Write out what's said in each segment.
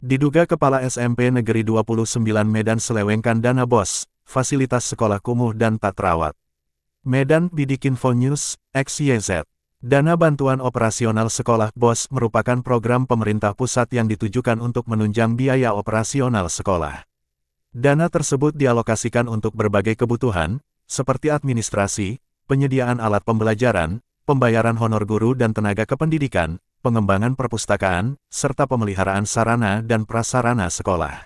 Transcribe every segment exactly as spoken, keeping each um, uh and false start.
Diduga Kepala S M P Negeri dua puluh sembilan Medan selewengkan dana B O S, fasilitas sekolah kumuh dan tak terawat. Medan Bidikinfo News, X Y Z. Dana Bantuan Operasional Sekolah B O S merupakan program pemerintah pusat yang ditujukan untuk menunjang biaya operasional sekolah. Dana tersebut dialokasikan untuk berbagai kebutuhan, seperti administrasi, penyediaan alat pembelajaran, pembayaran honor guru dan tenaga kependidikan, pengembangan perpustakaan, serta pemeliharaan sarana dan prasarana sekolah.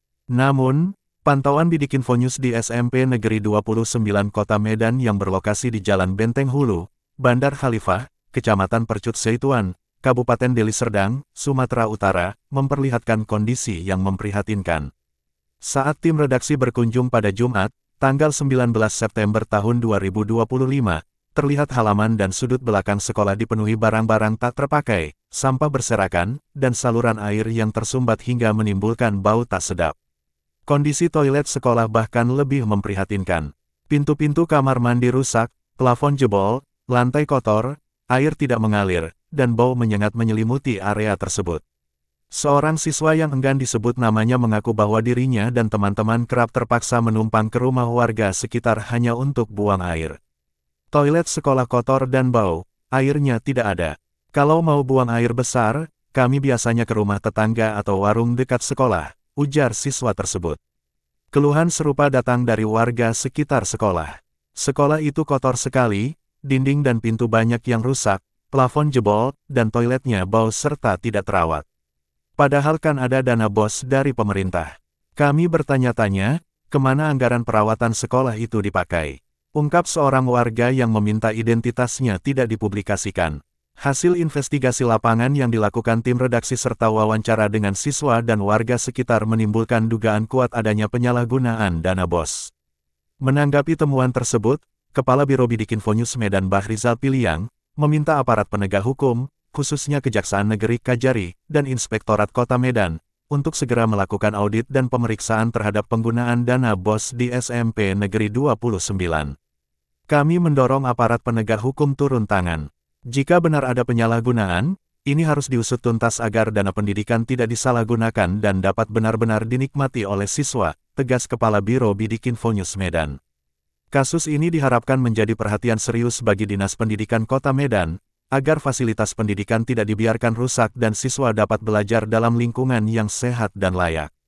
Namun, pantauan Bidikinfo News di S M P Negeri dua puluh sembilan Kota Medan yang berlokasi di Jalan Benteng Hulu, Bandar Khalifah, Kecamatan Percut Seituan, Kabupaten Deli Serdang, Sumatera Utara, memperlihatkan kondisi yang memprihatinkan. Saat tim redaksi berkunjung pada Jumat, tanggal sembilan belas September tahun dua ribu dua puluh lima, terlihat halaman dan sudut belakang sekolah dipenuhi barang-barang tak terpakai, sampah berserakan, dan saluran air yang tersumbat hingga menimbulkan bau tak sedap. Kondisi toilet sekolah bahkan lebih memprihatinkan. Pintu-pintu kamar mandi rusak, plafon jebol, lantai kotor, air tidak mengalir, dan bau menyengat menyelimuti area tersebut. Seorang siswa yang enggan disebut namanya mengaku bahwa dirinya dan teman-teman kerap terpaksa menumpang ke rumah warga sekitar hanya untuk buang air. Toilet sekolah kotor dan bau, airnya tidak ada. Kalau mau buang air besar, kami biasanya ke rumah tetangga atau warung dekat sekolah, ujar siswa tersebut. Keluhan serupa datang dari warga sekitar sekolah. Sekolah itu kotor sekali, dinding dan pintu banyak yang rusak, plafon jebol, dan toiletnya bau serta tidak terawat. Padahal kan ada dana B O S dari pemerintah. Kami bertanya-tanya, kemana anggaran perawatan sekolah itu dipakai? Ungkap seorang warga yang meminta identitasnya tidak dipublikasikan. Hasil investigasi lapangan yang dilakukan tim redaksi serta wawancara dengan siswa dan warga sekitar menimbulkan dugaan kuat adanya penyalahgunaan dana B O S. Menanggapi temuan tersebut, Kepala Biro Bidikinfo News Medan Bahrizal Piliang, meminta aparat penegak hukum, khususnya Kejaksaan Negeri Kajari, dan Inspektorat Kota Medan, untuk segera melakukan audit dan pemeriksaan terhadap penggunaan dana B O S di S M P Negeri dua puluh sembilan. Kami mendorong aparat penegak hukum turun tangan. Jika benar ada penyalahgunaan, ini harus diusut tuntas agar dana pendidikan tidak disalahgunakan dan dapat benar-benar dinikmati oleh siswa, tegas Kepala Biro Bidikinfo News Medan. Kasus ini diharapkan menjadi perhatian serius bagi Dinas Pendidikan Kota Medan, agar fasilitas pendidikan tidak dibiarkan rusak dan siswa dapat belajar dalam lingkungan yang sehat dan layak.